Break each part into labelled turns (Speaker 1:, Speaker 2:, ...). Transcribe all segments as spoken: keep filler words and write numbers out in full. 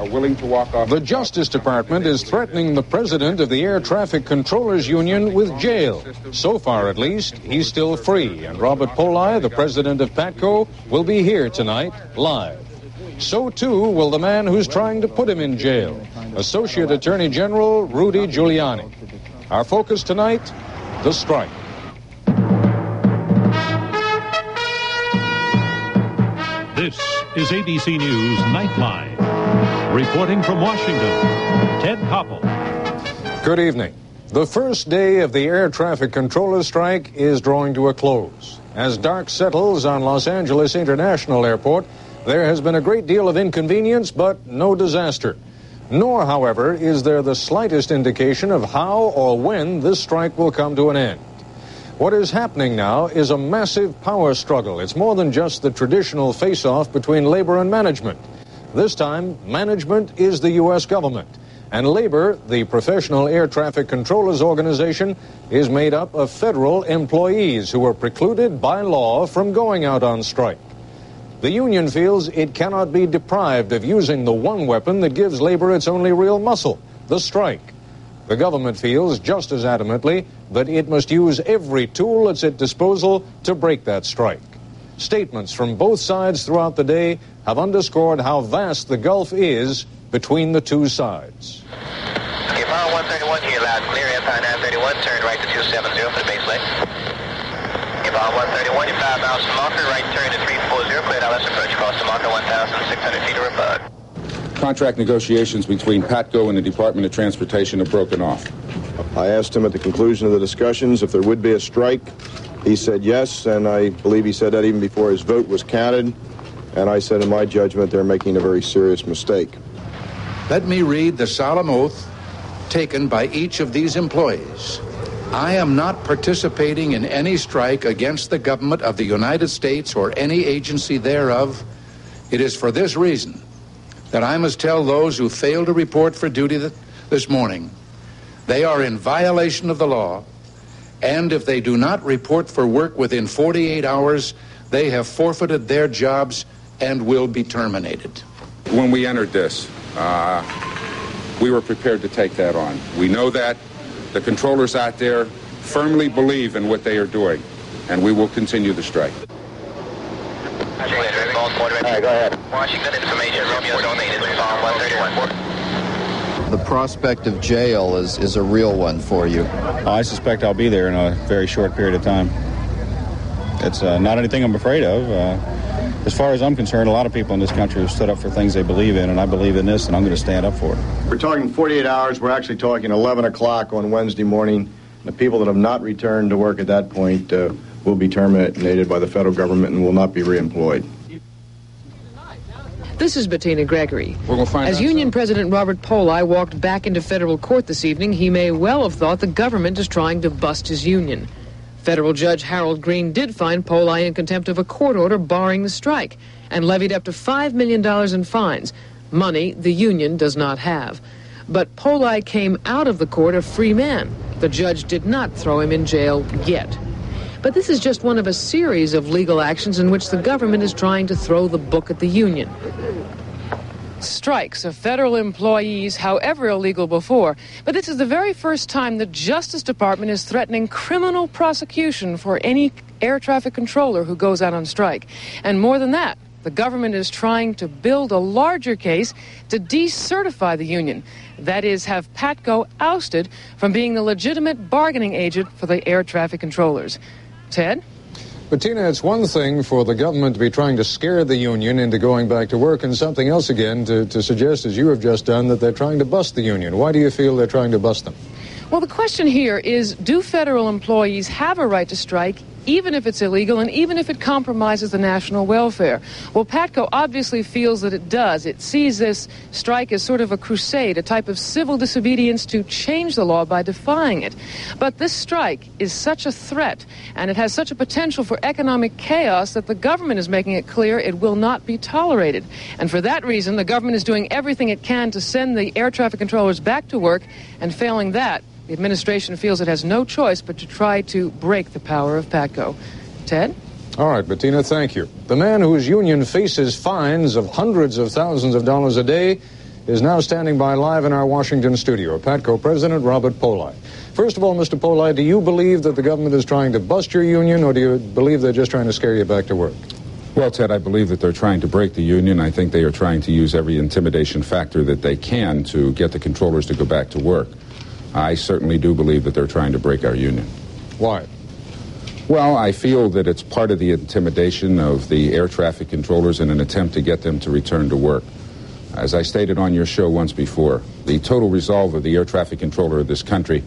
Speaker 1: are willing to walk off.
Speaker 2: The Justice Department is threatening the president of the Air Traffic Controllers Union with jail. So far, at least, he's still free, and Robert Poli, the president of PATCO, will be here tonight, live. So, too, will the man who's trying to put him in jail, Associate Attorney General Rudy Giuliani. Our focus tonight, the strike.
Speaker 3: This is A B C News Nightline. Reporting from Washington, Ted Koppel.
Speaker 2: Good evening. The first day of the air traffic controller strike is drawing to a close. As dark settles on Los Angeles International Airport, there has been a great deal of inconvenience, but no disaster. Nor, however, is there the slightest indication of how or when this strike will come to an end. What is happening now is a massive power struggle. It's more than just the traditional face-off between labor and management. This time, management is the U S government, and labor, the Professional Air Traffic Controllers Organization, is made up of federal employees who are precluded by law from going out on strike. The union feels it cannot be deprived of using the one weapon that gives labor its only real muscle, the strike. The government feels just as adamantly that it must use every tool at its disposal to break that strike. Statements from both sides throughout the day have underscored how vast the gulf is between the two sides.
Speaker 4: Okay, power one thirty-one here, loud clear, Empire nine thirty-one, turn right to two seventy for the base lane. Okay, power one thirty-one, you're five miles from marker, right turn to three forty, clear Dallas approach, cross to marker one thousand six hundred feet of repug.
Speaker 1: Contract negotiations between PATCO and the Department of Transportation have broken off.
Speaker 5: I asked him at the conclusion of the discussions if there would be a strike. He said yes, and I believe he said that even before his vote was counted. And I said, in my judgment, they're making a very serious mistake.
Speaker 6: Let me read the solemn oath taken by each of these employees. I am not participating in any strike against the government of the United States or any agency thereof. It is for this reason that I must tell those who fail to report for duty th- this morning they are in violation of the law, and if they do not report for work within forty-eight hours, they have forfeited their jobs and will be terminated.
Speaker 1: When we entered this, uh, we were prepared to take that on. We know that. The controllers out there firmly believe in what they are doing, and we will continue the strike.
Speaker 4: All right, go ahead. Washington information, Romeo Zone eight, is Farm one thirty-one.
Speaker 7: The prospect of jail is, is a real one for you.
Speaker 8: I suspect I'll be there in a very short period of time. It's uh, not anything I'm afraid of. Uh, as far as I'm concerned, a lot of people in this country have stood up for things they believe in, and I believe in this, and I'm going to stand up for it.
Speaker 5: We're talking forty-eight hours. We're actually talking eleven o'clock on Wednesday morning. The people that have not returned to work at that point uh, will be terminated by the federal government and will not be reemployed.
Speaker 9: This is Bettina Gregory.
Speaker 1: We're gonna find
Speaker 9: As
Speaker 1: out
Speaker 9: Union
Speaker 1: something.
Speaker 9: President Robert Poli walked back into federal court this evening, he may well have thought the government is trying to bust his union. Federal Judge Harold Green did find Poli in contempt of a court order barring the strike and levied up to five million dollars in fines, money the union does not have. But Poli came out of the court a free man. The judge did not throw him in jail yet. But this is just one of a series of legal actions in which the government is trying to throw the book at the union. Strikes of federal employees, however illegal before, but this is the very first time the Justice Department is threatening criminal prosecution for any air traffic controller who goes out on strike. And more than that, the government is trying to build a larger case to decertify the union. That is, have PATCO ousted from being the legitimate bargaining agent for the air traffic controllers. Ted?
Speaker 2: Bettina, it's one thing for the government to be trying to scare the union into going back to work, and something else again to, to suggest, as you have just done, that they're trying to bust the union. Why do you feel they're trying to bust them?
Speaker 9: Well, the question here is, do federal employees have a right to strike, even if it's illegal and even if it compromises the national welfare? Well, PATCO obviously feels that it does. It sees this strike as sort of a crusade, a type of civil disobedience to change the law by defying it. But this strike is such a threat, and it has such a potential for economic chaos, that the government is making it clear it will not be tolerated. And for that reason, the government is doing everything it can to send the air traffic controllers back to work, and failing that, the administration feels it has no choice but to try to break the power of PATCO. Ted?
Speaker 2: All right, Bettina, thank you. The man whose union faces fines of hundreds of thousands of dollars a day is now standing by live in our Washington studio. PATCO President Robert Polai. First of all, Mister Polai, do you believe that the government is trying to bust your union, or do you believe they're just trying to scare you back to work?
Speaker 1: Well, Ted, I believe that they're trying to break the union. I think they are trying to use every intimidation factor that they can to get the controllers to go back to work. I certainly do believe that they're trying to break our union.
Speaker 2: Why?
Speaker 1: Well, I feel that it's part of the intimidation of the air traffic controllers in an attempt to get them to return to work. As I stated on your show once before, the total resolve of the air traffic controller of this country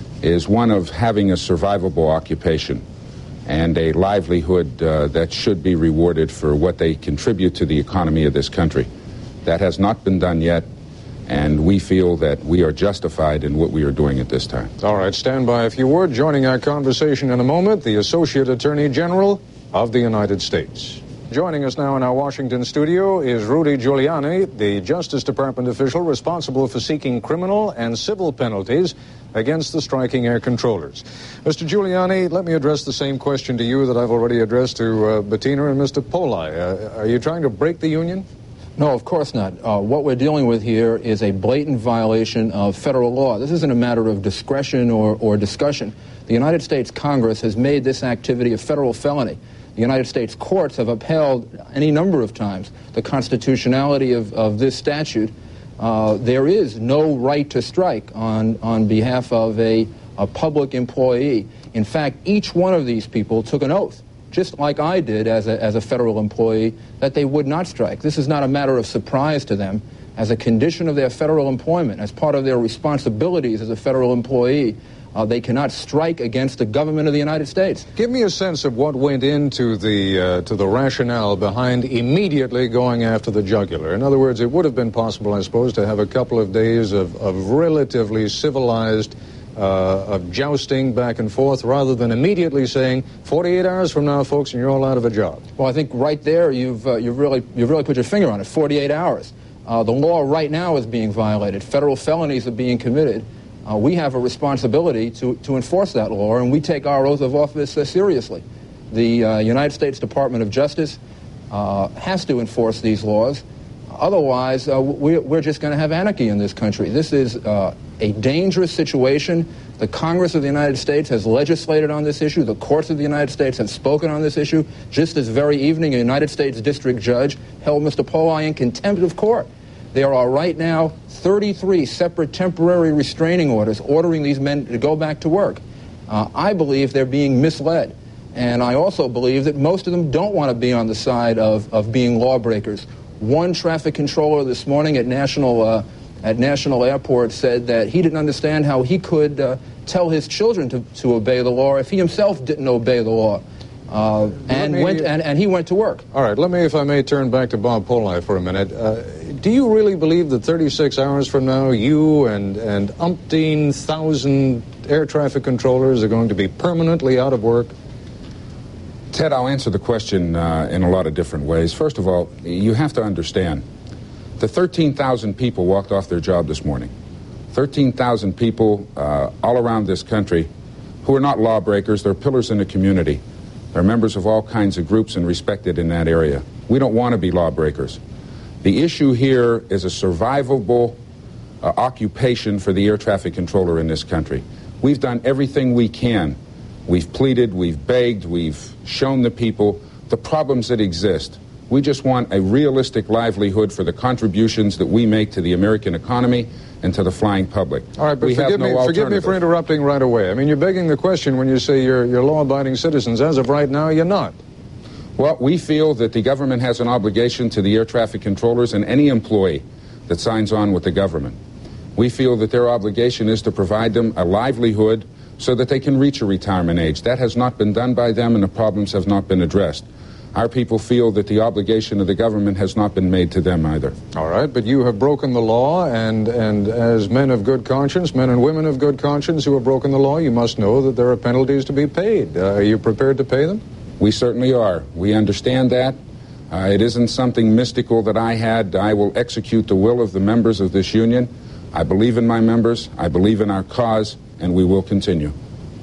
Speaker 1: is one of having a survivable occupation and a livelihood uh, that should be rewarded for what they contribute to the economy of this country. That has not been done yet, and we feel that we are justified in what we are doing at this time.
Speaker 2: All right, stand by if you would. Joining our conversation in a moment, the Associate Attorney General of the United States. Joining us now in our Washington studio is Rudy Giuliani, the Justice Department official responsible for seeking criminal and civil penalties against the striking air controllers. Mister Giuliani, let me address the same question to you that I've already addressed to uh, Bettina and Mister Polai. Uh, are you trying to break the union?
Speaker 10: No, of course not. Uh, what we're dealing with here is a blatant violation of federal law. This isn't a matter of discretion or, or discussion. The United States Congress has made this activity a federal felony. The United States courts have upheld any number of times the constitutionality of, of this statute. Uh, there is no right to strike on, on behalf of a, a public employee. In fact, each one of these people took an oath, just like I did as a, as a federal employee, that they would not strike. This is not a matter of surprise to them. As a condition of their federal employment, as part of their responsibilities as a federal employee, uh, they cannot strike against the government of the United States.
Speaker 2: Give me a sense of what went into the uh, to the rationale behind immediately going after the jugular. In other words, it would have been possible, I suppose, to have a couple of days of, of relatively civilized Uh, of jousting back and forth, rather than immediately saying forty-eight hours from now, folks, and you're all out of a job.
Speaker 10: Well, I think right there you've uh, you've really you've really put your finger on it. forty-eight hours. Uh, the law right now is being violated. Federal felonies are being committed. Uh, we have a responsibility to to enforce that law, and we take our oath of office uh, seriously. The uh, United States Department of Justice uh, has to enforce these laws. Otherwise, uh, we're, we're just going to have anarchy in this country. This is uh, a dangerous situation. The Congress of the United States has legislated on this issue. The courts of the United States have spoken on this issue. Just this very evening, a United States district judge held Mister Polai in contempt of court. There are right now thirty-three separate temporary restraining orders ordering these men to go back to work. Uh, I believe they're being misled. And I also believe that most of them don't want to be on the side of, of being lawbreakers. One traffic controller this morning at National uh, at National Airport said that he didn't understand how he could uh, tell his children to, to obey the law if he himself didn't obey the law, uh, and
Speaker 2: me,
Speaker 10: went and, and he went to work.
Speaker 2: All right, let me, if I may, turn back to Bob Polai for a minute. Uh, do you really believe that thirty-six hours from now, you and and umpteen thousand air traffic controllers are going to be permanently out of work?
Speaker 1: Ted, I'll answer the question uh, in a lot of different ways. First of all, you have to understand, the thirteen thousand people walked off their job this morning. thirteen thousand people uh, all around this country who are not lawbreakers. They're pillars in the community. They're members of all kinds of groups and respected in that area. We don't want to be lawbreakers. The issue here is a survivable uh, occupation for the air traffic controller in this country. We've done everything we can. We've pleaded, we've begged, we've shown the people the problems that exist. We just want a realistic livelihood for the contributions that we make to the American economy and to the flying public.
Speaker 2: All right, but
Speaker 1: we
Speaker 2: forgive,
Speaker 1: have no
Speaker 2: me, forgive me for interrupting right away. I mean, you're begging the question when you say you're, you're law-abiding citizens. As of right now, you're not.
Speaker 1: Well, we feel that the government has an obligation to the air traffic controllers and any employee that signs on with the government. We feel that their obligation is to provide them a livelihood so that they can reach a retirement age. That has not been done by them, and the problems have not been addressed. Our people feel that the obligation of the government has not been made to them either.
Speaker 2: All right, but you have broken the law, and, and as men of good conscience, men and women of good conscience who have broken the law, you must know that there are penalties to be paid. Uh, are you prepared to pay them?
Speaker 1: We certainly are. We understand that. Uh, it isn't something mystical that I had. I will execute the will of the members of this union. I believe in my members. I believe in our cause. And we will continue.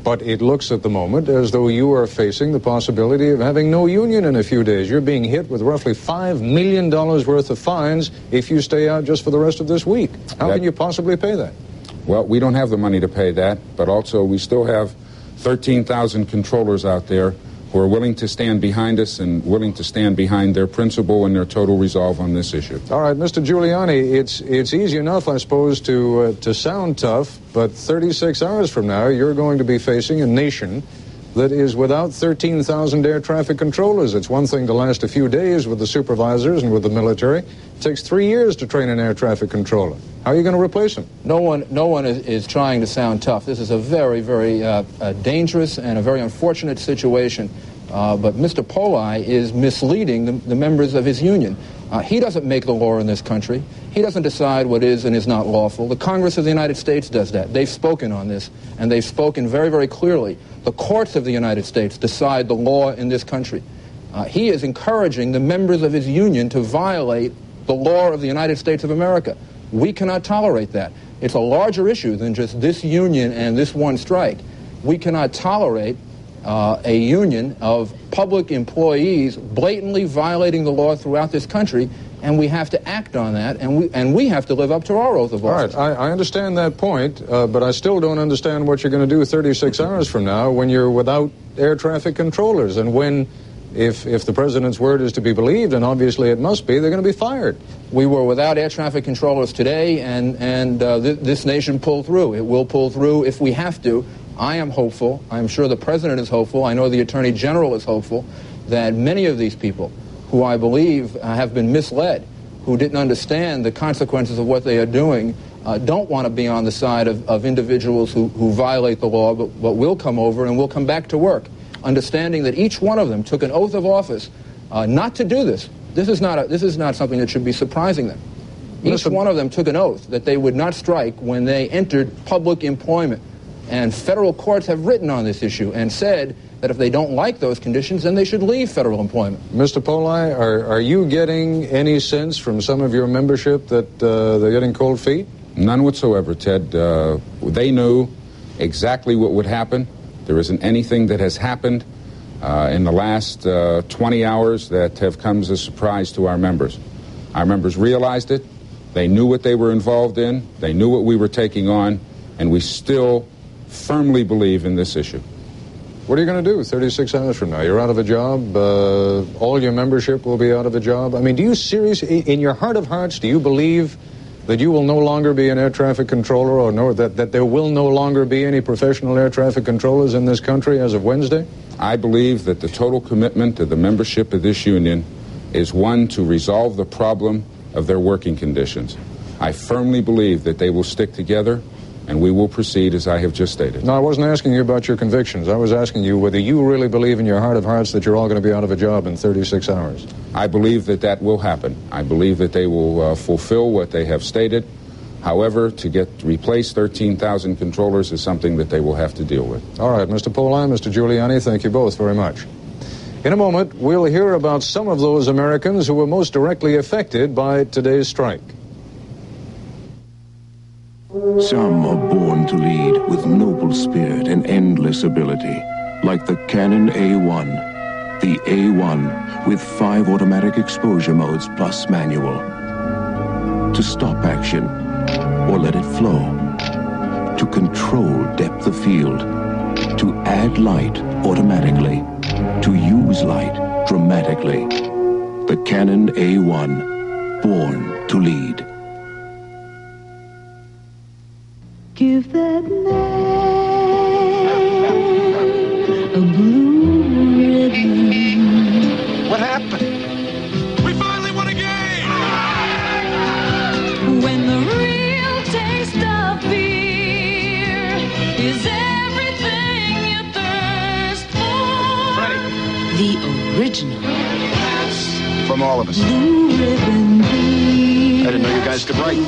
Speaker 2: But it looks at the moment as though you are facing the possibility of having no union in a few days. You're being hit with roughly five million dollars worth of fines if you stay out just for the rest of this week. How that, can you possibly pay that?
Speaker 1: Well, we don't have the money to pay that, but also we still have thirteen thousand controllers out there who are willing to stand behind us and willing to stand behind their principle and their total resolve on this issue.
Speaker 2: All right, Mister Giuliani, it's it's easy enough, I suppose, to uh, to sound tough, but thirty-six hours from now, you're going to be facing a nation that is without thirteen thousand air traffic controllers. It's one thing to last a few days with the supervisors and with the military. It takes three years to train an air traffic controller. How are you going to replace them?
Speaker 10: No one, no one is, is trying to sound tough. This is a very, very uh, uh, dangerous and a very unfortunate situation. Uh, but Mister Poli is misleading the, the members of his union. Uh, he doesn't make the law in this country. He doesn't decide what is and is not lawful. The Congress of the United States does that. They've spoken on this, and they've spoken very, very clearly. The courts of the United States decide the law in this country. Uh, he is encouraging the members of his union to violate the law of the United States of America. We cannot tolerate that. It's a larger issue than just this union and this one strike. We cannot tolerate uh, a union of public employees blatantly violating the law throughout this country, and we have to act on that, and we and we have to live up to our oath of office.
Speaker 2: All right, I, I understand that point, uh, but I still don't understand what you're going to do thirty-six hours from now when you're without air traffic controllers, and when, if if the president's word is to be believed, and obviously it must be, they're going to be fired.
Speaker 10: We were without air traffic controllers today, and, and uh, th- this nation pulled through. It will pull through if we have to. I am hopeful. I'm sure the president is hopeful. I know the Attorney General is hopeful that many of these people who I believe uh, have been misled, who didn't understand the consequences of what they are doing, uh, don't want to be on the side of, of individuals who, who violate the law, but, but will come over and will come back to work, understanding that each one of them took an oath of office uh, not to do this. This is not a, this is not something that should be surprising them. Each
Speaker 2: Listen.
Speaker 10: one of them took an oath that they would not strike when they entered public employment. And federal courts have written on this issue and said that if they don't like those conditions, then they should leave federal employment.
Speaker 2: Mister Poli, are, are you getting any sense from some of your membership that uh, they're getting cold feet?
Speaker 1: None whatsoever, Ted. Uh, they knew exactly what would happen. There isn't anything that has happened uh, in the last uh, twenty hours that have come as a surprise to our members. Our members realized it. They knew what they were involved in. They knew what we were taking on, and we still firmly believe in this issue.
Speaker 2: What are you going to do thirty-six hours from now? You're out of a job. Uh, all your membership will be out of a job. I mean, do you seriously, in your heart of hearts, do you believe that you will no longer be an air traffic controller, or no, that, that there will no longer be any professional air traffic controllers in this country as of Wednesday?
Speaker 1: I believe that the total commitment of the membership of this union is one to resolve the problem of their working conditions. I firmly believe that they will stick together, and we will proceed as I have just stated.
Speaker 2: No, I wasn't asking you about your convictions. I was asking you whether you really believe in your heart of hearts that you're all going to be out of a job in thirty-six hours.
Speaker 1: I believe that that will happen. I believe that they will uh, fulfill what they have stated. However, to get replace thirteen thousand controllers is something that they will have to deal with.
Speaker 2: All right, Mister Poli, Mister Giuliani, thank you both very much. In a moment, we'll hear about some of those Americans who were most directly affected by today's strike.
Speaker 11: Some are born to lead with noble spirit and endless ability, like the Canon A one. The A one with five automatic exposure modes plus manual. To stop action or let it flow. To control depth of field. To add light automatically. To use light dramatically. The Canon A one, born to lead.
Speaker 12: Give that man a blue ribbon.
Speaker 13: What happened? We finally won a game!
Speaker 12: When the real taste of beer is everything you thirst for.
Speaker 13: Ready?
Speaker 12: The original.
Speaker 13: From all of us.
Speaker 12: Blue ribbon beer.
Speaker 13: I didn't know you guys could write.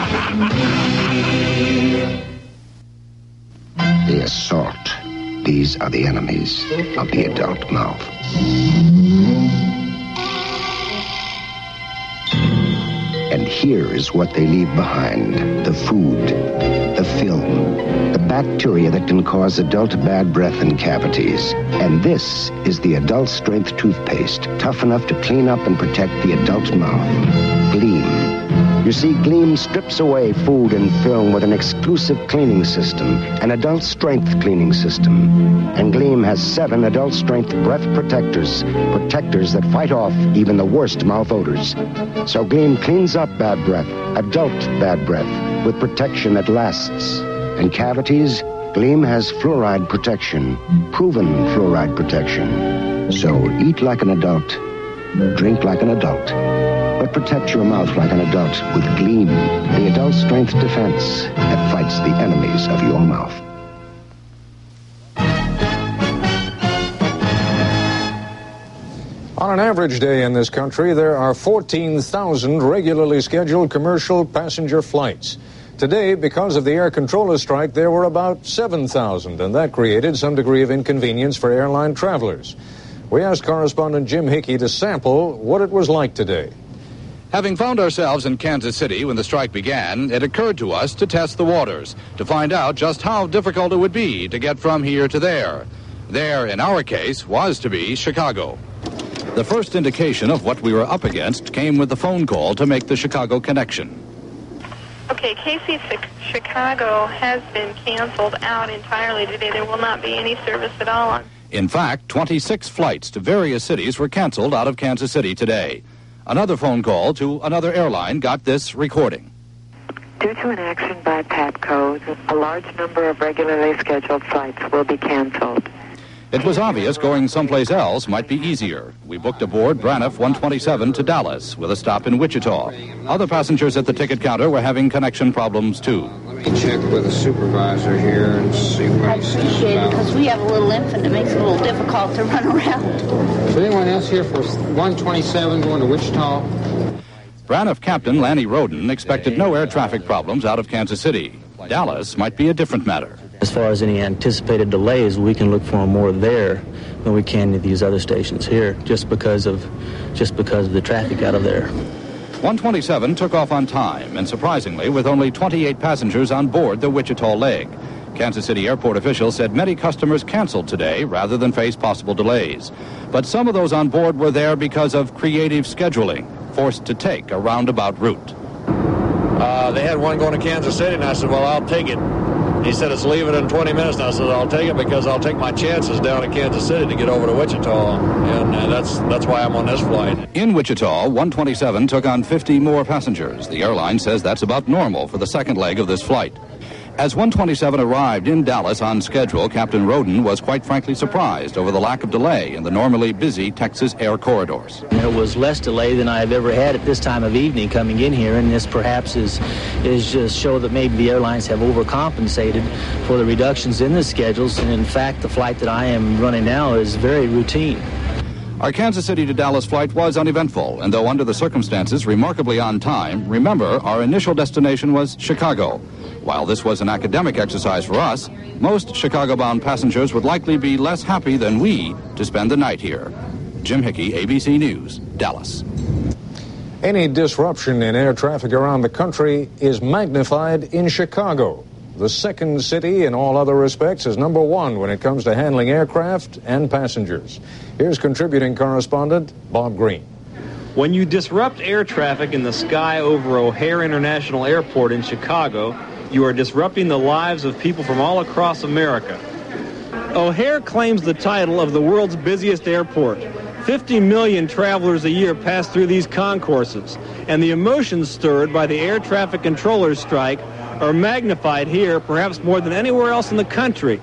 Speaker 14: The assault. These are the enemies of the adult mouth. And here is what they leave behind. The food, the film, the bacteria that can cause adult bad breath and cavities. And this is the adult strength toothpaste, tough enough to clean up and protect the adult mouth. Gleam. You see, Gleam strips away food and film with an exclusive cleaning system, an adult strength cleaning system. And Gleam has seven adult strength breath protectors, protectors that fight off even the worst mouth odors. So Gleam cleans up bad breath, adult bad breath, with protection that lasts. And cavities, Gleam has fluoride protection, proven fluoride protection. So eat like an adult, drink like an adult, but protect your mouth like an adult with Gleam, the adult strength defense that fights the enemies of your mouth.
Speaker 2: On an average day in this country, there are fourteen thousand regularly scheduled commercial passenger flights. Today, because of the air controllers strike, there were about seven thousand, and that created some degree of inconvenience for airline travelers. We asked correspondent Jim Hickey to sample what it was like today.
Speaker 6: Having found ourselves in Kansas City when the strike began, it occurred to us to test the waters, to find out just how difficult it would be to get from here to there. There, in our case, was to be Chicago. The first indication of what we were up against came with the phone call to make the Chicago connection.
Speaker 15: Okay, K C Chicago has been canceled out entirely today. There will not be any service at all on.
Speaker 6: In fact, twenty-six flights to various cities were canceled out of Kansas City today. Another phone call to another airline got this recording.
Speaker 16: Due to an action by PATCO, a large number of regularly scheduled flights will be canceled.
Speaker 6: It was obvious going someplace else might be easier. We booked aboard Braniff one twenty-seven to Dallas with a stop in Wichita. Other passengers at the ticket counter were having connection problems too.
Speaker 17: Let me check with the supervisor here and see what
Speaker 18: I
Speaker 17: he says
Speaker 18: appreciate it
Speaker 17: about
Speaker 18: because we have a little infant. It makes it a little difficult to run around.
Speaker 17: Is anyone else here for one twenty-seven going to Wichita?
Speaker 6: Braniff Captain Lanny Roden expected no air traffic problems out of Kansas City. Dallas might be a different matter.
Speaker 19: As far as any anticipated delays, we can look for them more there than we can at these other stations here, just because of just because of the traffic out of there.
Speaker 6: one twenty-seven took off on time, and surprisingly, with only twenty-eight passengers on board the Wichita leg. Kansas City airport officials said many customers canceled today rather than face possible delays. But some of those on board were there because of creative scheduling, forced to take a roundabout route.
Speaker 20: Uh, they had one going to Kansas City, and I said, well, I'll take it. He said, it's leaving in twenty minutes. And I said, I'll take it because I'll take my chances down in Kansas City to get over to Wichita. And uh, that's that's why I'm on this flight.
Speaker 6: In Wichita, one twenty-seven took on fifty more passengers. The airline says that's about normal for the second leg of this flight. As one twenty-seven arrived in Dallas on schedule, Captain Roden was quite frankly surprised over the lack of delay in the normally busy Texas air corridors.
Speaker 19: There was less delay than I have ever had at this time of evening coming in here, and this perhaps is is just show that maybe the airlines have overcompensated for the reductions in the schedules, and in fact the flight that I am running now is very routine.
Speaker 6: Our Kansas City to Dallas flight was uneventful, and though under the circumstances remarkably on time, remember our initial destination was Chicago. While this was an academic exercise for us, most Chicago-bound passengers would likely be less happy than we to spend the night here. Jim Hickey, A B C News, Dallas.
Speaker 2: Any disruption in air traffic around the country is magnified in Chicago. The second city in all other respects is number one when it comes to handling aircraft and passengers. Here's contributing correspondent Bob Green.
Speaker 21: When you disrupt air traffic in the sky over O'Hare International Airport in Chicago, you are disrupting the lives of people from all across America. O'Hare claims the title of the world's busiest airport. fifty million travelers a year pass through these concourses, and the emotions stirred by the air traffic controllers strike are magnified here perhaps more than anywhere else in the country.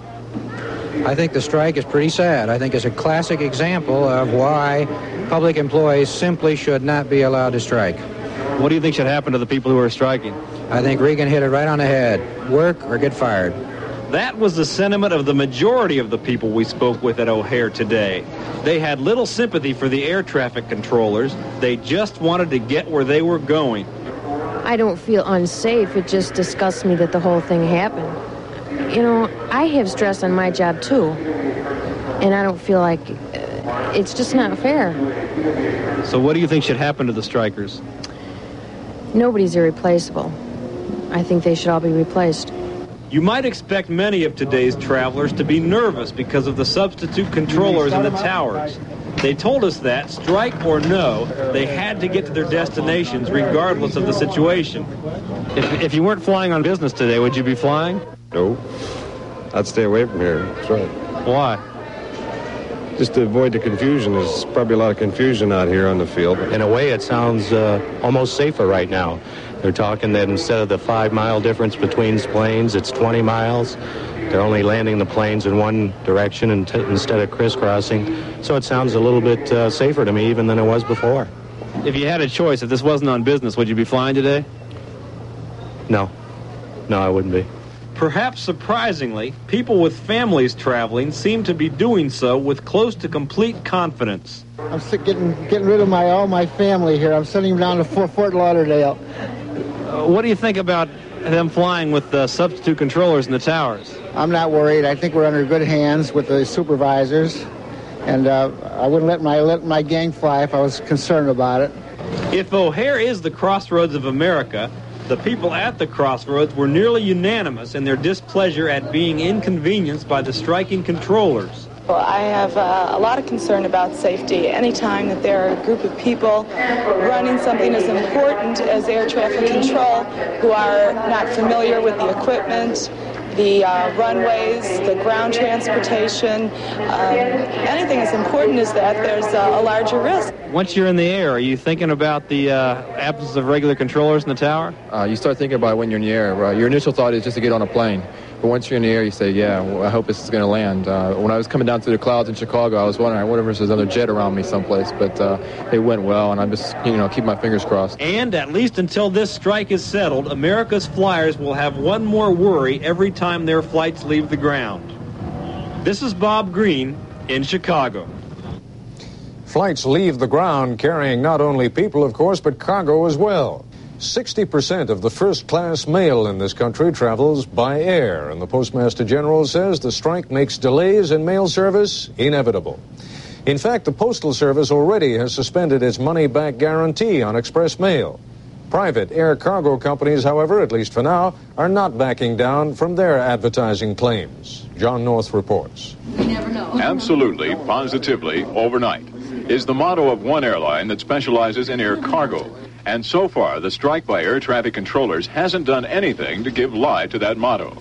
Speaker 22: I think the strike is pretty sad. I think it's a classic example of why public employees simply should not be allowed to strike.
Speaker 21: What do you think should happen to the people who are striking?
Speaker 22: I think Reagan hit it right on the head. Work or get fired.
Speaker 21: That was the sentiment of the majority of the people we spoke with at O'Hare today. They had little sympathy for the air traffic controllers. They just wanted to get where they were going.
Speaker 23: I don't feel unsafe. It just disgusts me that the whole thing happened. You know, I have stress on my job too, and I don't feel like uh, it's just not fair.
Speaker 21: So what do you think should happen to the strikers?
Speaker 23: nobody's irreplaceable. I think they should all be replaced.
Speaker 21: You might expect many of today's travelers to be nervous because of the substitute controllers in the towers. They told us that, strike or no, they had to get to their destinations regardless of the situation. If, if you weren't flying on business today, would you be flying?
Speaker 3: No. I'd stay away from here. That's right.
Speaker 21: Why?
Speaker 3: Just to avoid the confusion. There's probably a lot of confusion out here on the field.
Speaker 4: In a way, it sounds uh, almost safer right now. They're talking that instead of the five-mile difference between planes, it's twenty miles. They're only landing the planes in one direction in t- instead of crisscrossing. So it sounds a little bit uh, safer to me even than it was before.
Speaker 21: If you had a choice, if this wasn't on business, would you be flying today?
Speaker 4: No. No, I wouldn't be.
Speaker 21: Perhaps surprisingly, people with families traveling seem to be doing so with close to complete confidence.
Speaker 7: I'm sick getting getting rid of my all my family here. I'm sending them down to Fort, Fort Lauderdale.
Speaker 21: Uh, what do you think about them flying with uh, substitute controllers in the towers?
Speaker 7: I'm not worried. I think we're under good hands with the supervisors, and uh, I wouldn't let my let my gang fly if I was concerned about it.
Speaker 21: If O'Hare is the crossroads of America, the people at the crossroads were nearly unanimous in their displeasure at being inconvenienced by the striking controllers.
Speaker 24: Well, I have uh, a lot of concern about safety. Anytime that there are a group of people running something as important as air traffic control who are not familiar with the equipment, the uh, runways, the ground transportation, um, anything as important as that, there's uh, a larger risk.
Speaker 21: Once you're in the air, are you thinking about the uh, absence of regular controllers in the tower?
Speaker 10: Uh, you start thinking about it when you're in the air. Uh, your initial thought is just to get on a plane. But once you're in the air, you say, yeah, well, I hope this is going to land. Uh, when I was coming down through the clouds in Chicago, I was wondering, I wonder if there's another jet around me someplace. But uh, it went well, and I'm just, you know, keep my fingers crossed.
Speaker 21: And at least until this strike is settled, America's flyers will have one more worry every time their flights leave the ground. This is Bob Green in Chicago.
Speaker 2: Flights leave the ground carrying not only people, of course, but cargo as well. sixty percent of the first-class mail in this country travels by air, and the Postmaster General says the strike makes delays in mail service inevitable. In fact, the Postal Service already has suspended its money-back guarantee on express mail. Private air cargo companies, however, at least for now, are not backing down from their advertising claims. John North reports.
Speaker 25: You never know. Absolutely, positively, overnight is the motto of one airline that specializes in air cargo. And so far, the strike by air traffic controllers hasn't done anything to give lie to that motto.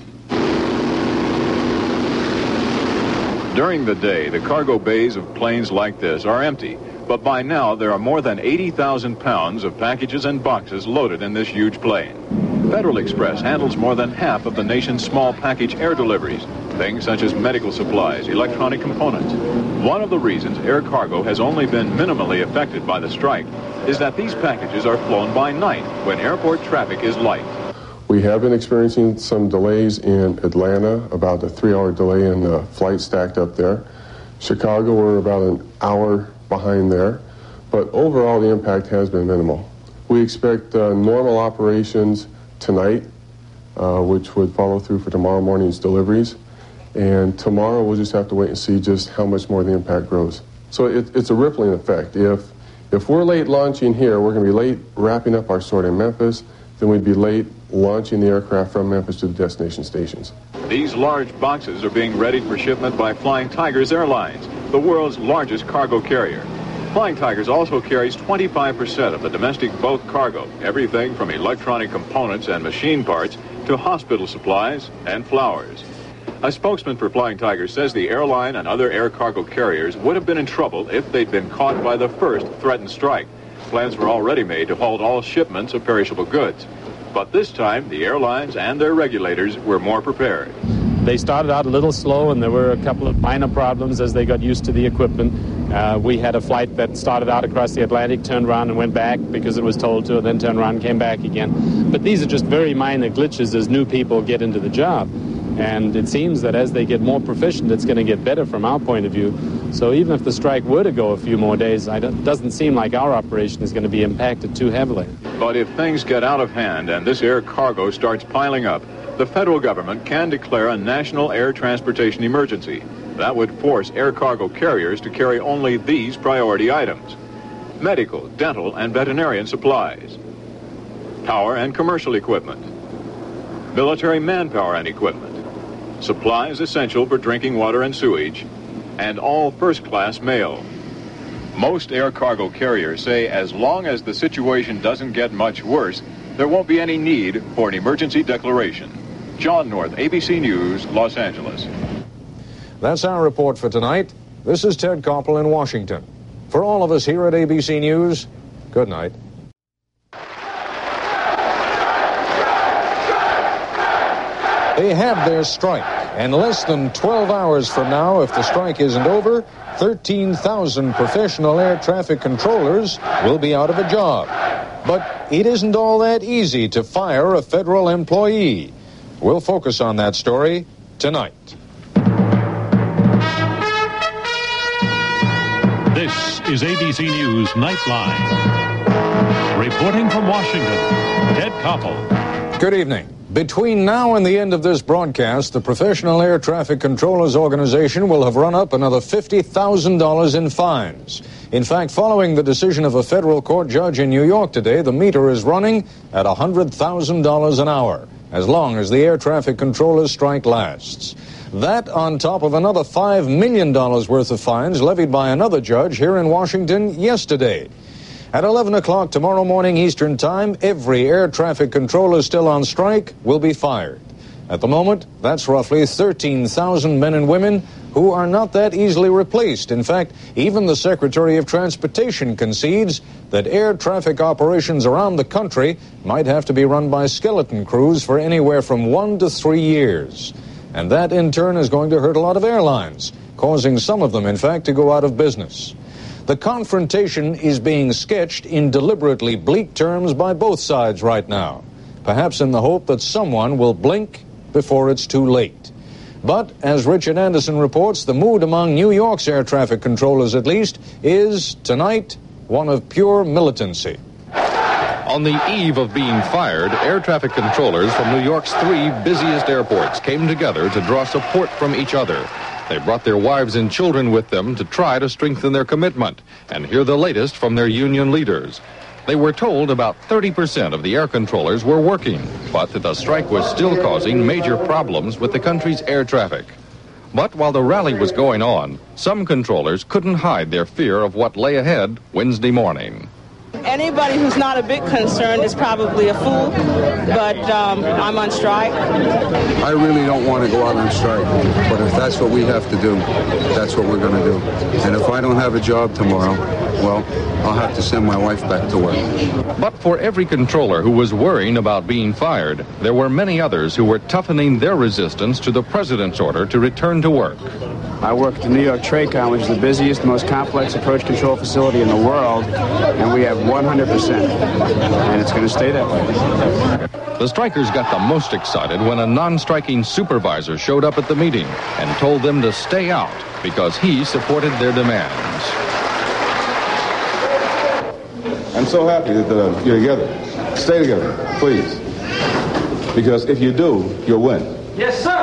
Speaker 25: During the day, the cargo bays of planes like this are empty. But by now, there are more than eighty thousand pounds of packages and boxes loaded in this huge plane. Federal Express handles more than half of the nation's small package air deliveries, things such as medical supplies, electronic components. One of the reasons air cargo has only been minimally affected by the strike is that these packages are flown by night when airport traffic is light.
Speaker 26: We have been experiencing some delays in Atlanta, about a three-hour delay in the flight stacked up there. Chicago, we're about an hour behind there, but overall the impact has been minimal. We expect uh, normal operations tonight, uh, which would follow through for tomorrow morning's deliveries, and tomorrow we'll just have to wait and see just how much more the impact grows. So it, it's a rippling effect. If if we're late launching here, we're going to be late wrapping up our sort in Memphis, then we'd be late launching the aircraft from Memphis to the destination stations.
Speaker 25: These large boxes are being readied for shipment by Flying Tigers Airlines, the world's largest cargo carrier. Flying Tigers also carries twenty-five percent of the domestic boat cargo, everything from electronic components and machine parts to hospital supplies and flowers. A spokesman for Flying Tigers says the airline and other air cargo carriers would have been in trouble if they'd been caught by the first threatened strike. Plans were already made to halt all shipments of perishable goods. But this time, the airlines and their regulators were more prepared.
Speaker 27: They started out a little slow, and there were a couple of minor problems as they got used to the equipment. Uh, we had a flight that started out across the Atlantic, turned around and went back because it was told to, and then turned around and came back again. But these are just very minor glitches as new people get into the job. And it seems that as they get more proficient, it's going to get better from our point of view. So even if the strike were to go a few more days, it doesn't seem like our operation is going to be impacted too heavily.
Speaker 25: But if things get out of hand and this air cargo starts piling up, the federal government can declare a national air transportation emergency. That would force air cargo carriers to carry only these priority items: medical, dental, and veterinarian supplies, power and commercial equipment, military manpower and equipment, supplies essential for drinking water and sewage, and all first-class mail. Most air cargo carriers say as long as the situation doesn't get much worse, there won't be any need for an emergency declaration. John North, A B C News, Los Angeles.
Speaker 2: That's our report for tonight. This is Ted Koppel in Washington. For all of us here at A B C News, good night. They have their strike, and less than twelve hours from now, if the strike isn't over, thirteen thousand professional air traffic controllers will be out of a job. But it isn't all that easy to fire a federal employee. We'll focus on that story tonight.
Speaker 1: This is A B C News Nightline. Reporting from Washington, Ted Koppel.
Speaker 2: Good evening. Between now and the end of this broadcast, the Professional Air Traffic Controllers Organization will have run up another fifty thousand dollars in fines. In fact, following the decision of a federal court judge in New York today, the meter is running at one hundred thousand dollars an hour, as long as the air traffic controllers strike lasts. That on top of another five million dollars worth of fines levied by another judge here in Washington yesterday. At eleven o'clock tomorrow morning Eastern Time, every air traffic controller still on strike will be fired. At the moment, that's roughly thirteen thousand men and women who are not that easily replaced. In fact, even the Secretary of Transportation concedes that air traffic operations around the country might have to be run by skeleton crews for anywhere from one to three years. And that, in turn, is going to hurt a lot of airlines, causing some of them, in fact, to go out of business. The confrontation is being sketched in deliberately bleak terms by both sides right now, perhaps in the hope that someone will blink before it's too late. But, as Richard Anderson reports, the mood among New York's air traffic controllers, at least, is, tonight, one of pure militancy.
Speaker 5: On the eve of being fired, air traffic controllers from New York's three busiest airports came together to draw support from each other. They brought their wives and children with them to try to strengthen their commitment and hear the latest from their union leaders. They were told about thirty percent of the air controllers were working, but that the strike was still causing major problems with the country's air traffic. But while the rally was going on, some controllers couldn't hide their fear of what lay ahead Wednesday morning.
Speaker 8: Anybody who's not a bit concerned is probably a fool, but um, I'm on strike.
Speaker 9: I really don't want to go out on strike, but if that's what we have to do, that's what we're going to do. And if I don't have a job tomorrow, well, I'll have to send my wife back to work.
Speaker 5: But for every controller who was worrying about being fired, there were many others who were toughening their resistance to the president's order to return to work.
Speaker 11: I work at the New York TRACON, which is the busiest, most complex approach control facility in the world, and we have one hundred percent, and it's going to stay that way.
Speaker 5: The strikers got the most excited when a non-striking supervisor showed up at the meeting and told them to stay out because he supported their demands.
Speaker 9: I'm so happy that uh, you're together. Stay together, please, because if you do, you'll win.
Speaker 8: Yes, sir.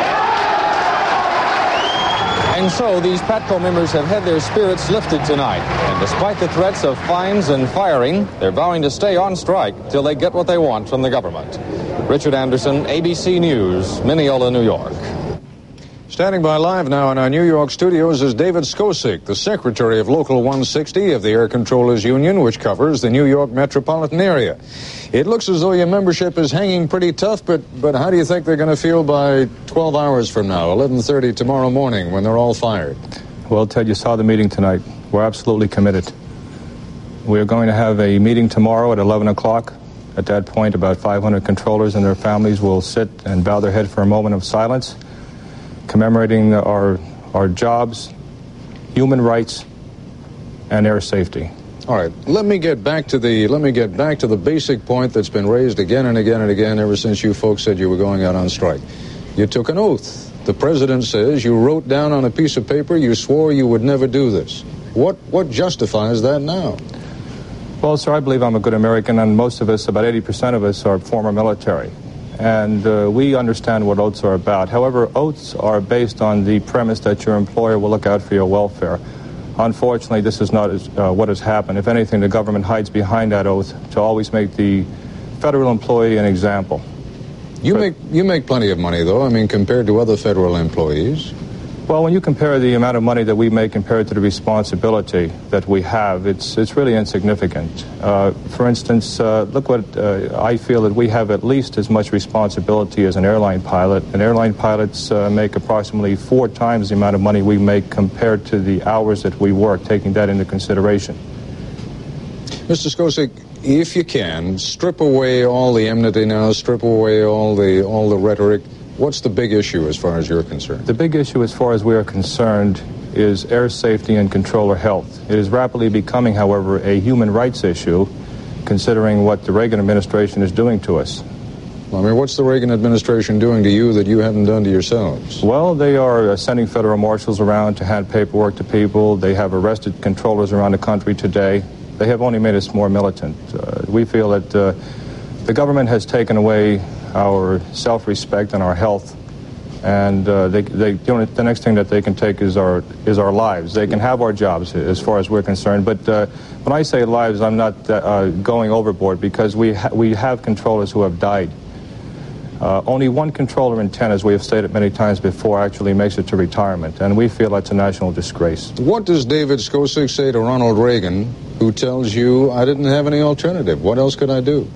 Speaker 12: And so these PATCO members have had their spirits lifted tonight. And despite the threats of fines and firing, they're vowing to stay on strike till they get what they want from the government. Richard Anderson, A B C News, Mineola, New York.
Speaker 2: Standing by live now in our New York studios is David Skosik, the Secretary of Local one sixty of the Air Controllers Union, which covers the New York metropolitan area. It looks as though your membership is hanging pretty tough, but, but how do you think they're going to feel by twelve hours from now, eleven thirty tomorrow morning, when they're all fired?
Speaker 13: Well, Ted, you saw the meeting tonight. We're absolutely committed. We're going to have a meeting tomorrow at eleven o'clock. At that point, about five hundred controllers and their families will sit and bow their head for a moment of silence, commemorating our our jobs, human rights, and air safety.
Speaker 2: All right, let me get back to the let me get back to the basic point that's been raised again and again and again ever since you folks said you were going out on strike. You took an oath. The president says you wrote down on a piece of paper you swore you would never do this. What what justifies that now?
Speaker 13: Well, sir, I believe I'm a good American, and most of us, about eighty percent of us, are former military. And uh, we understand what oaths are about. However, oaths are based on the premise that your employer will look out for your welfare. Unfortunately, this is not uh, what has happened. If anything, the government hides behind that oath to always make the federal employee an example.
Speaker 2: You but, make you make plenty of money, though. I mean, compared to other federal employees.
Speaker 13: Well, when you compare the amount of money that we make compared to the responsibility that we have, it's it's really insignificant. Uh, for instance, uh, look what uh, I feel that we have at least as much responsibility as an airline pilot. And airline pilots uh, make approximately four times the amount of money we make compared to the hours that we work, taking that into consideration.
Speaker 2: Mister Skosik, if you can, strip away all the enmity now, strip away all the all the rhetoric. What's the big issue as far as you're concerned?
Speaker 13: The big issue as far as we are concerned is air safety and controller health. It is rapidly becoming, however, a human rights issue, considering what the Reagan administration is doing to us.
Speaker 2: Well, I mean, what's the Reagan administration doing to you that you haven't done to yourselves?
Speaker 13: Well, they are uh, sending federal marshals around to hand paperwork to people. They have arrested controllers around the country today. They have only made us more militant. Uh, we feel that uh, the government has taken away our self-respect and our health, and uh, they, they, the, only, the next thing that they can take is our is our lives. They can have our jobs, as far as we're concerned. But uh, when I say lives, I'm not uh, going overboard, because we ha we have controllers who have died. Uh, only one controller in ten, as we have stated many times before, actually makes it to retirement, and we feel that's a national disgrace.
Speaker 2: What does David Skosik say to Ronald Reagan, who tells you, I didn't have any alternative? What else could I do?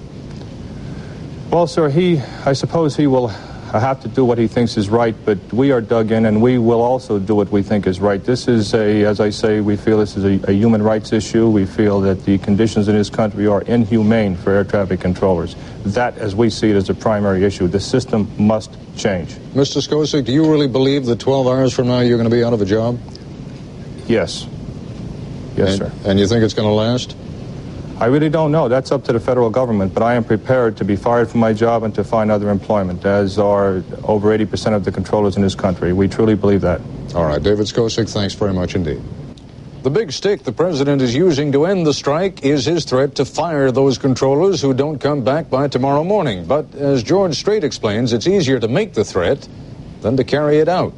Speaker 13: Well, sir, he, I suppose he will have to do what he thinks is right, but we are dug in, and we will also do what we think is right. This is a, as I say, we feel this is a, a human rights issue. We feel that the conditions in this country are inhumane for air traffic controllers. That, as we see it, is a primary issue. The system must change.
Speaker 2: Mister Skosik, do you really believe that twelve hours from now you're going to be out of a job?
Speaker 13: Yes. Yes,
Speaker 2: and,
Speaker 13: sir.
Speaker 2: And you think it's going to last?
Speaker 13: I really don't know. That's up to the federal government, but I am prepared to be fired from my job and to find other employment, as are over eighty percent of the controllers in this country. We truly believe that.
Speaker 2: All right, David Skosik, thanks very much indeed. The big stick the president is using to end the strike is his threat to fire those controllers who don't come back by tomorrow morning. But as George Strait explains, it's easier to make the threat than to carry it out.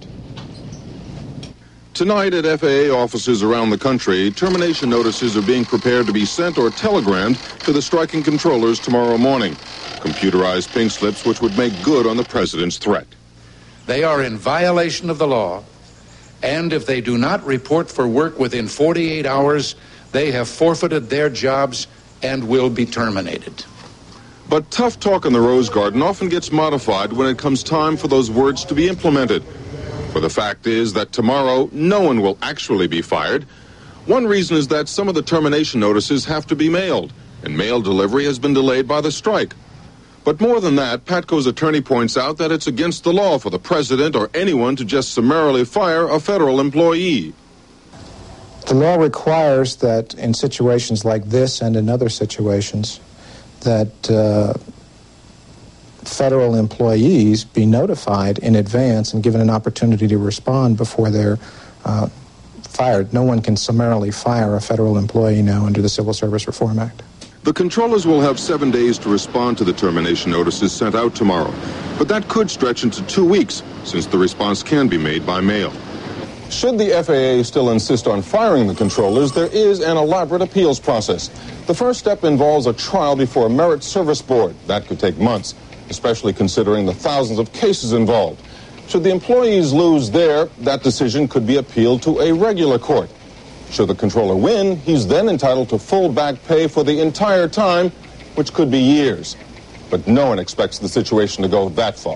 Speaker 14: Tonight at F A A offices around the country, termination notices are being prepared to be sent or telegrammed to the striking controllers tomorrow morning. Computerized pink slips which would make good on the president's threat.
Speaker 6: They are in violation of the law, and if they do not report for work within forty-eight hours, they have forfeited their jobs and will be terminated.
Speaker 14: But tough talk in the Rose Garden often gets modified when it comes time for those words to be implemented. For the fact is that tomorrow no one will actually be fired. One reason is that some of the termination notices have to be mailed, and mail delivery has been delayed by the strike. But more than that, Patco's attorney points out that it's against the law for the president or anyone to just summarily fire a federal employee.
Speaker 15: The law requires that in situations like this and in other situations that uh, federal employees be notified in advance and given an opportunity to respond before they're uh, fired. No one can summarily fire a federal employee now under the Civil Service Reform Act.
Speaker 14: The controllers will have seven days to respond to the termination notices sent out tomorrow, but that could stretch into two weeks since the response can be made by mail. Should the F A A still insist on firing the controllers, there is an elaborate appeals process. The first step involves a trial before a merit service board. That could take months, especially considering the thousands of cases involved. Should the employees lose there, that decision could be appealed to a regular court. Should the controller win, he's then entitled to full back pay for the entire time, which could be years. But no one expects the situation to go that far.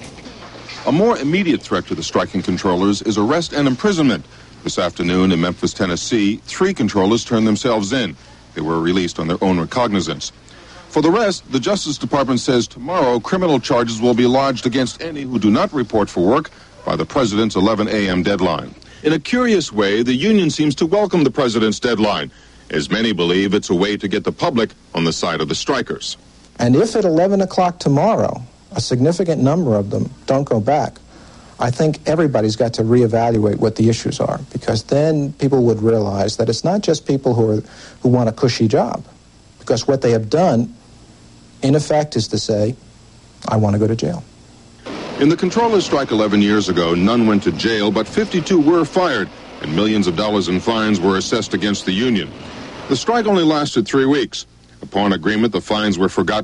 Speaker 14: A more immediate threat to the striking controllers is arrest and imprisonment. This afternoon in Memphis, Tennessee, three controllers turned themselves in. They were released on their own recognizance. For the rest, the Justice Department says tomorrow criminal charges will be lodged against any who do not report for work by the president's eleven a m deadline. In a curious way, the union seems to welcome the president's deadline, as many believe it's a way to get the public on the side of the strikers.
Speaker 15: And if at eleven o'clock tomorrow, a significant number of them don't go back, I think everybody's got to reevaluate what the issues are, because then people would realize that it's not just people who are who want a cushy job, because what they have done, in effect, is to say, I want to go to jail.
Speaker 14: In the controllers' strike eleven years ago, none went to jail, but fifty-two were fired, and millions of dollars in fines were assessed against the union. The strike only lasted three weeks. Upon agreement, the fines were forgotten.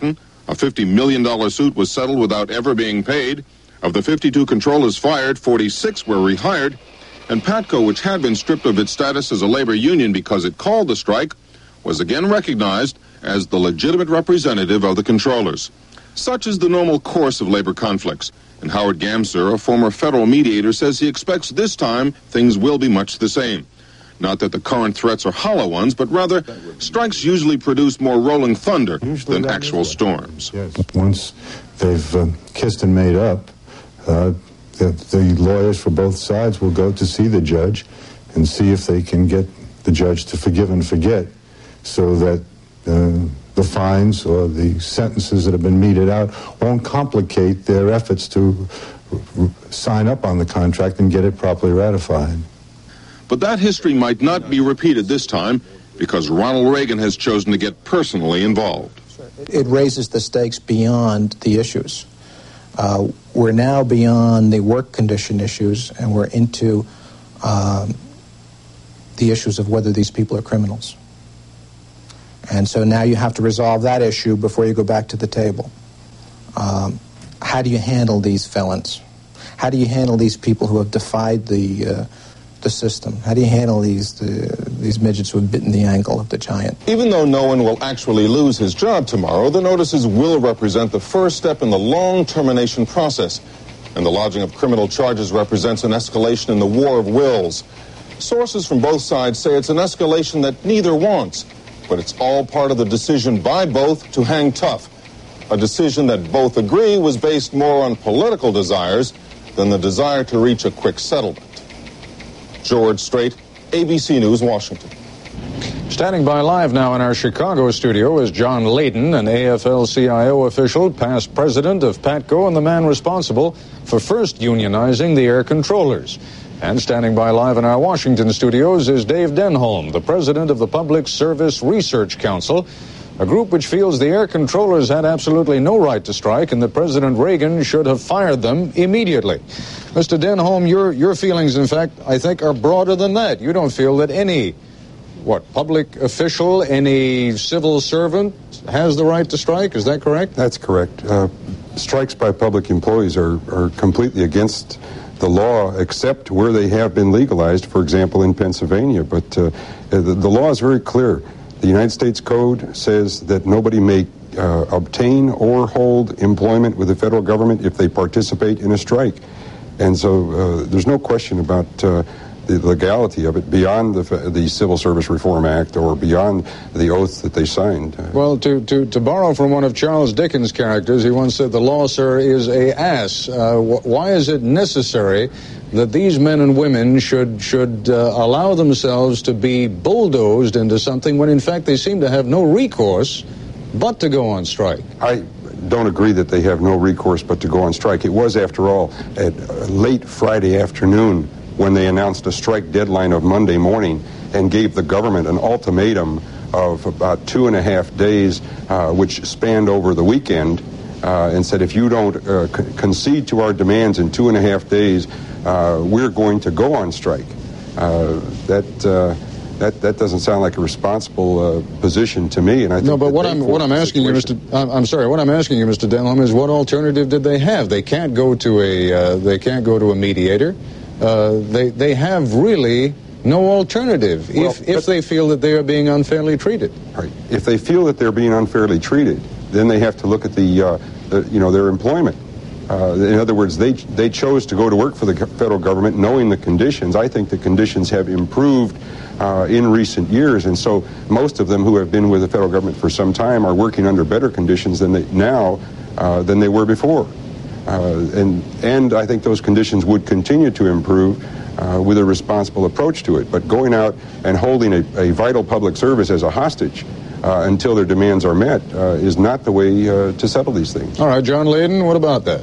Speaker 14: A fifty million dollars suit was settled without ever being paid. Of the fifty-two controllers fired, forty-six were rehired. And PATCO, which had been stripped of its status as a labor union because it called the strike, was again recognized as the legitimate representative of the controllers. Such is the normal course of labor conflicts. And Howard Gamser, a former federal mediator, says he expects this time things will be much the same. Not that the current threats are hollow ones, but rather strikes usually produce more rolling thunder than actual storms.
Speaker 16: Yes. Once they've uh, kissed and made up, uh, the, the lawyers for both sides will go to see the judge and see if they can get the judge to forgive and forget, so that uh, the fines or the sentences that have been meted out won't complicate their efforts to r- sign up on the contract and get it properly ratified.
Speaker 14: But that history might not be repeated this time because Ronald Reagan has chosen to get personally involved.
Speaker 15: It raises the stakes beyond the issues. Uh, we're now beyond the work condition issues, and we're into um, the issues of whether these people are criminals. And so now you have to resolve that issue before you go back to the table. Um, how do you handle these felons? How do you handle these people who have defied the uh, the system? How do you handle these uh, these midgets who have bitten the ankle of the giant?
Speaker 14: Even though no one will actually lose his job tomorrow, the notices will represent the first step in the long termination process. And the lodging of criminal charges represents an escalation in the war of wills. Sources from both sides say it's an escalation that neither wants, but it's all part of the decision by both to hang tough. A decision that both agree was based more on political desires than the desire to reach a quick settlement. George Strait, A B C News, Washington.
Speaker 2: Standing by live now in our Chicago studio is John Layden, an A F L C I O official, past president of PATCO, and the man responsible for first unionizing the air controllers. And standing by live in our Washington studios is Dave Denholm, the president of the Public Service Research Council, a group which feels the air controllers had absolutely no right to strike and that President Reagan should have fired them immediately. Mister Denholm, your, your feelings, in fact, I think are broader than that. You don't feel that any, what, public official, any civil servant has the right to strike? Is that correct?
Speaker 17: That's correct. Uh, strikes by public employees are, are completely against the law, except where they have been legalized, for example, in Pennsylvania. But uh, the, the law is very clear. The United States Code says that nobody may uh, obtain or hold employment with the federal government if they participate in a strike. And so uh, there's no question about uh, the legality of it beyond the, the Civil Service Reform Act or beyond the oath that they signed.
Speaker 2: Well, to, to, to borrow from one of Charles Dickens' characters, he once said, the law, sir, is a ass. Uh, wh- why is it necessary that these men and women should should uh, allow themselves to be bulldozed into something when, in fact, they seem to have no recourse but to go on strike?
Speaker 17: I don't agree that they have no recourse but to go on strike. It was, after all, at late Friday afternoon when they announced a strike deadline of Monday morning and gave the government an ultimatum of about two and a half days, uh, which spanned over the weekend, uh, and said, if you don't uh, c- concede to our demands in two and a half days, uh, we're going to go on strike. Uh, that uh, that that doesn't sound like a responsible uh, position to me. And I think
Speaker 2: no, but what I'm what I'm asking you, Mister I'm, I'm sorry, what I'm asking you, Mister Denholm, is what alternative did they have? They can't go to a uh, they can't go to a mediator. Uh, they they have really no alternative well, if if they feel that they are being unfairly treated.
Speaker 17: Right. If they feel that they're being unfairly treated, then they have to look at the, uh, the you know their employment. Uh, in other words, they they chose to go to work for the federal government knowing the conditions. I think the conditions have improved uh, in recent years, and so most of them who have been with the federal government for some time are working under better conditions than they now uh, than they were before. Uh, and and I think those conditions would continue to improve uh, with a responsible approach to it. But going out and holding a, a vital public service as a hostage uh, until their demands are met uh, is not the way uh, to settle these things.
Speaker 2: All right, John Layden, what about that?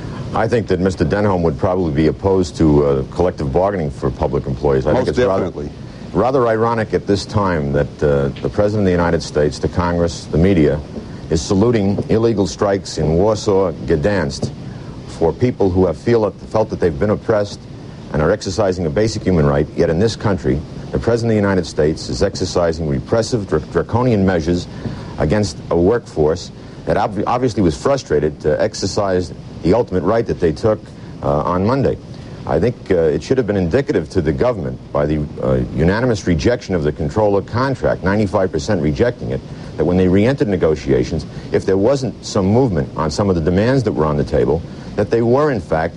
Speaker 18: I think that Mister Denholm would probably be opposed to uh, collective bargaining for public employees. I
Speaker 17: Most
Speaker 18: think it's
Speaker 17: definitely.
Speaker 18: Rather, rather ironic at this time that uh, the President of the United States, the Congress, the media, is saluting illegal strikes in Warsaw, Gdansk, for people who have feel, felt that they've been oppressed and are exercising a basic human right. Yet in this country, the President of the United States is exercising repressive, dr- draconian measures against a workforce that ob- obviously was frustrated to exercise the ultimate right that they took uh, on Monday. I think uh, it should have been indicative to the government by the uh, unanimous rejection of the controller contract, ninety-five percent rejecting it, that when they re-entered negotiations, if there wasn't some movement on some of the demands that were on the table, that they were in fact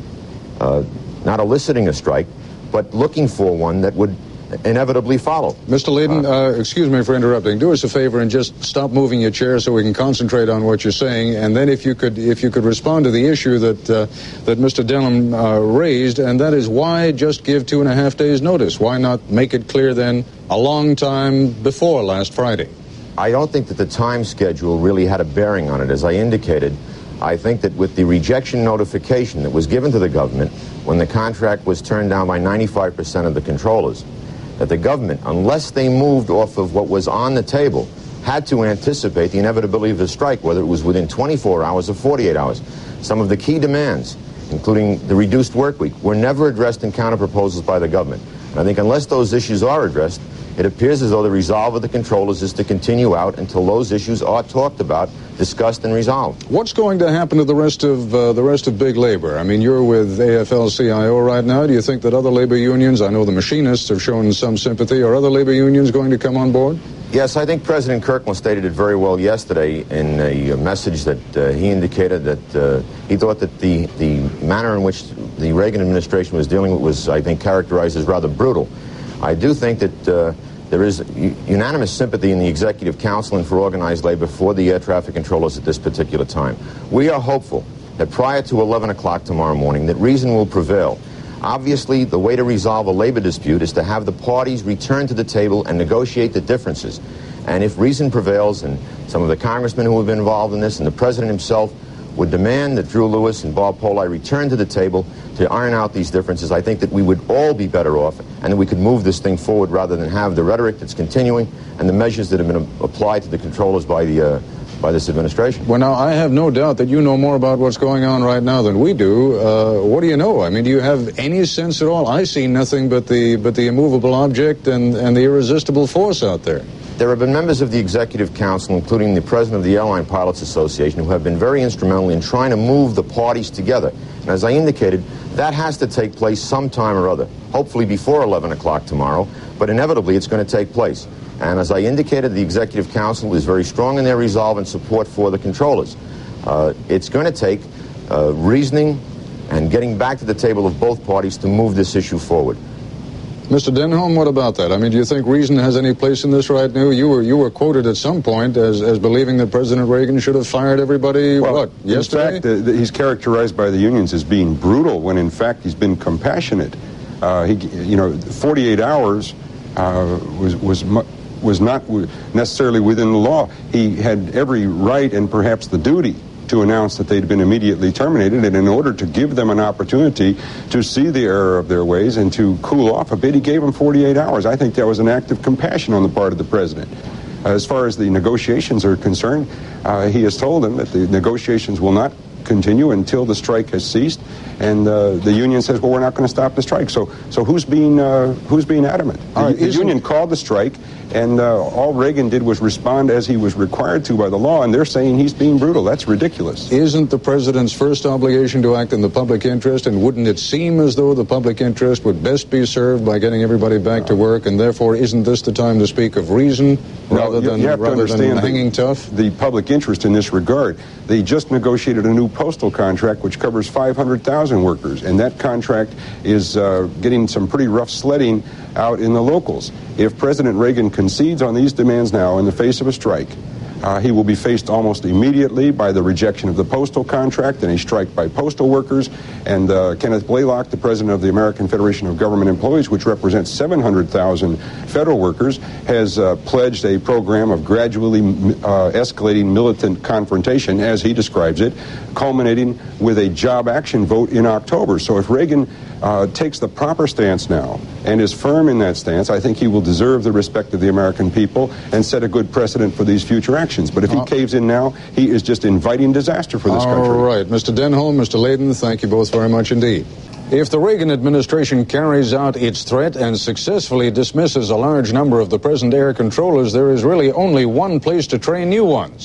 Speaker 18: uh, not eliciting a strike, but looking for one that would inevitably follow.
Speaker 2: Mister Layden, uh, excuse me for interrupting. Do us a favor and just stop moving your chair so we can concentrate on what you're saying. And then if you could if you could respond to the issue that uh, that Mister Denholm uh, raised, and that is why just give two and a half days notice? Why not make it clear then a long time before last Friday?
Speaker 18: I don't think that the time schedule really had a bearing on it. As I indicated, I think that with the rejection notification that was given to the government when the contract was turned down by ninety-five percent of the controllers, that the government, unless they moved off of what was on the table, had to anticipate the inevitability of a strike, whether it was within twenty-four hours or forty-eight hours. Some of the key demands, including the reduced work week, were never addressed in counterproposals by the government. And I think unless those issues are addressed, it appears as though the resolve of the controllers is to continue out until those issues are talked about, discussed, and resolved.
Speaker 2: What's going to happen to the rest of uh, the rest of big labor? I mean, you're with A F L C I O right now. Do you think that other labor unions, I know the machinists have shown some sympathy, are other labor unions going to come on board?
Speaker 18: Yes, I think President Kirkland stated it very well yesterday in a message that uh, he indicated that uh, he thought that the, the manner in which the Reagan administration was dealing with was, I think, characterized as rather brutal. I do think that uh, there is unanimous sympathy in the Executive Council and for organized labor for the air traffic controllers at this particular time. We are hopeful that prior to eleven o'clock tomorrow morning that reason will prevail. Obviously, the way to resolve a labor dispute is to have the parties return to the table and negotiate the differences. And if reason prevails, and some of the congressmen who have been involved in this and the president himself would demand that Drew Lewis and Bob Poli return to the table to iron out these differences, I think that we would all be better off and that we could move this thing forward rather than have the rhetoric that's continuing and the measures that have been applied to the controllers by the uh, by this administration.
Speaker 2: Well, now, I have no doubt that you know more about what's going on right now than we do. Uh, what do you know? I mean, do you have any sense at all? I see nothing but the but the immovable object and, and the irresistible force out there.
Speaker 18: There have been members of the Executive Council, including the president of the Airline Pilots Association, who have been very instrumental in trying to move the parties together. And as I indicated, that has to take place sometime or other, hopefully before eleven o'clock tomorrow, but inevitably it's going to take place. And as I indicated, the Executive Council is very strong in their resolve and support for the controllers. Uh, it's going to take uh, reasoning and getting back to the table of both parties to move this issue forward.
Speaker 2: Mister Denholm, what about that? I mean, do you think reason has any place in this right now? You were you were quoted at some point as, as believing that President Reagan should have fired everybody,
Speaker 17: well,
Speaker 2: what, yesterday?
Speaker 17: In fact, the, the, he's characterized by the unions as being brutal when, in fact, he's been compassionate. Uh, he, you know, forty-eight hours uh, was was was not necessarily within the law. He had every right and perhaps the duty to announce that they'd been immediately terminated, and in order to give them an opportunity to see the error of their ways and to cool off a bit, he gave them forty-eight hours. I think that was an act of compassion on the part of the president. Uh, as far as the negotiations are concerned, uh, he has told them that the negotiations will not continue until the strike has ceased, and uh, the union says, well, we're not going to stop the strike. So so who's being uh, who's being adamant? The,
Speaker 2: right,
Speaker 17: the union called the strike, and uh, all Reagan did was respond as he was required to by the law, and they're saying he's being brutal. That's ridiculous.
Speaker 2: Isn't the president's first obligation to act in the public interest, and wouldn't it seem as though the public interest would best be served by getting everybody back to work, and therefore isn't this the time to speak of reason rather
Speaker 17: no, you,
Speaker 2: than,
Speaker 17: you have
Speaker 2: rather
Speaker 17: to understand
Speaker 2: than hanging
Speaker 17: the,
Speaker 2: tough?
Speaker 17: The public interest in this regard. They just negotiated a new postal contract which covers five hundred thousand workers, and that contract is uh, getting some pretty rough sledding out in the locals. If President Reagan concedes on these demands now in the face of a strike, uh, he will be faced almost immediately by the rejection of the postal contract and a strike by postal workers. And uh, Kenneth Blaylock, the president of the American Federation of Government Employees, which represents seven hundred thousand federal workers, has uh, pledged a program of gradually uh, escalating militant confrontation, as he describes it, culminating with a job action vote in October. So if Reagan uh, takes the proper stance now and is firm in that stance, I think he will deserve the respect of the American people and set a good precedent for these future actions. But if he uh, caves in now, he is just inviting disaster for this
Speaker 2: all
Speaker 17: country.
Speaker 2: All right. Mister Denholm, Mister Layden, thank you both very much indeed. If the Reagan administration carries out its threat and successfully dismisses a large number of the present air controllers, there is really only one place to train new ones.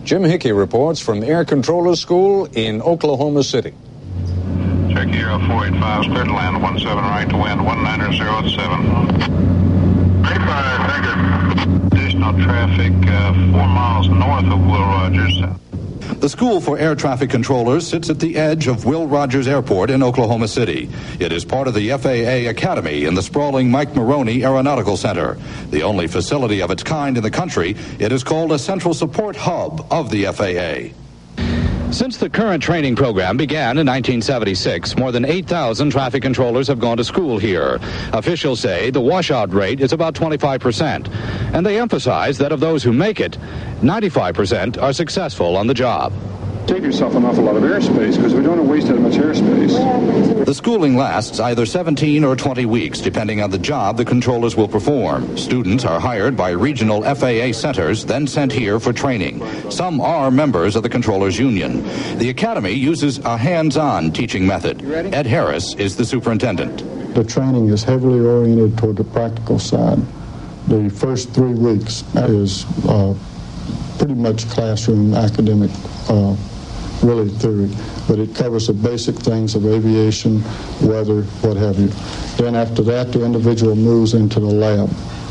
Speaker 2: Jim Hickey reports from Air Controllers School in Oklahoma City.
Speaker 3: Check Euro four eight five, clear to land, one seven right to wind, one niner zero seven. eight five, thank you. Additional traffic uh, four miles north of Will Rogers.
Speaker 4: The School for Air Traffic Controllers sits at the edge of Will Rogers Airport in Oklahoma City. It is part of the F A A Academy in the sprawling Mike Maroney Aeronautical Center. The only facility of its kind in the country, it is called a central support hub of the F A A.
Speaker 7: Since the current training program began in nineteen seventy-six, more than eight thousand traffic controllers have gone to school here. Officials say the washout rate is about twenty-five percent, and they emphasize that of those who make it, ninety-five percent are successful on the job.
Speaker 11: Take yourself an awful lot of airspace because we don't want to waste that much airspace.
Speaker 4: The schooling lasts either seventeen or twenty weeks, depending on the job the controllers will perform. Students are hired by regional F A A centers, then sent here for training. Some are members of the Controllers Union. The Academy uses a hands-on teaching method. Ed Harris is the superintendent.
Speaker 19: The training is heavily oriented toward the practical side. The first three weeks is uh, pretty much classroom academic uh, really theory, but it covers the basic things of aviation, weather, what have you. Then after that, the individual moves into the lab,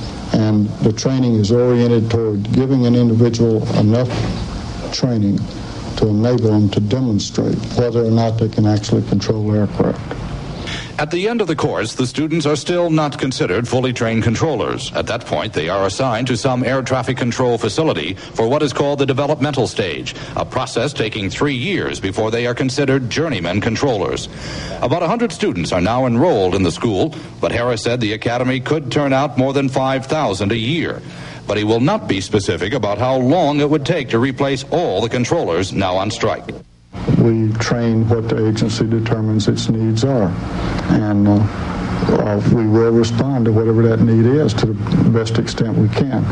Speaker 19: and the training is oriented toward giving an individual enough training to enable them to demonstrate whether or not they can actually control aircraft.
Speaker 4: At the end of the course, the students are still not considered fully trained controllers. At that point, they are assigned to some air traffic control facility for what is called the developmental stage, a process taking three years before they are considered journeyman controllers. About one hundred students are now enrolled in the school, but Harris said the academy could turn out more than five thousand a year. But he will not be specific about how long it would take to replace all the controllers now on strike.
Speaker 19: We train what the agency determines its needs are, and uh, uh, we will respond to whatever that need is to the best extent we can.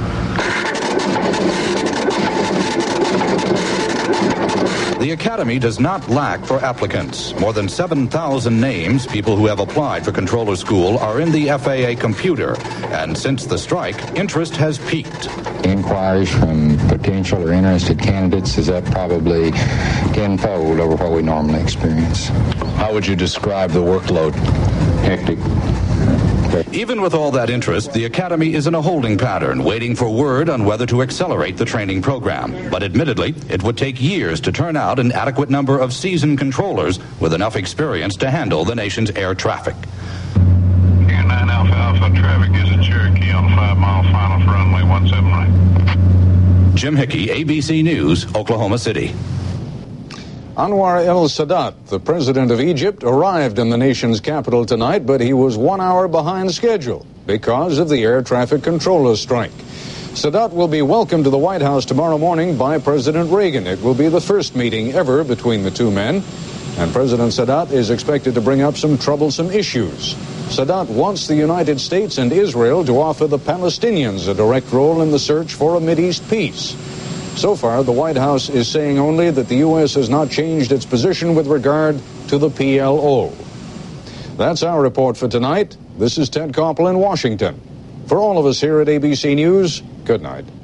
Speaker 4: The Academy does not lack for applicants. More than seven thousand names, people who have applied for controller school, are in the F A A computer. And since the strike, interest has peaked.
Speaker 20: Inquiries from potential or interested candidates is up probably tenfold over what we normally experience.
Speaker 7: How would you describe the workload?
Speaker 20: Hectic.
Speaker 4: Even with all that interest, the Academy is in a holding pattern, waiting for word on whether to accelerate the training program. But admittedly, it would take years to turn out an adequate number of seasoned controllers with enough experience to handle the nation's air traffic.
Speaker 3: Here nine Alpha Alpha traffic is at Cherokee on five mile final for runway one seven right.
Speaker 4: Jim Hickey, A B C News, Oklahoma City.
Speaker 2: Anwar el-Sadat, the president of Egypt, arrived in the nation's capital tonight, but he was one hour behind schedule because of the air traffic controllers strike. Sadat will be welcomed to the White House tomorrow morning by President Reagan. It will be the first meeting ever between the two men, and President Sadat is expected to bring up some troublesome issues. Sadat wants the United States and Israel to offer the Palestinians a direct role in the search for a Mideast peace. So far, the White House is saying only that the U S has not changed its position with regard to the P L O. That's our report for tonight. This is Ted Koppel in Washington. For all of us here at A B C News, good night.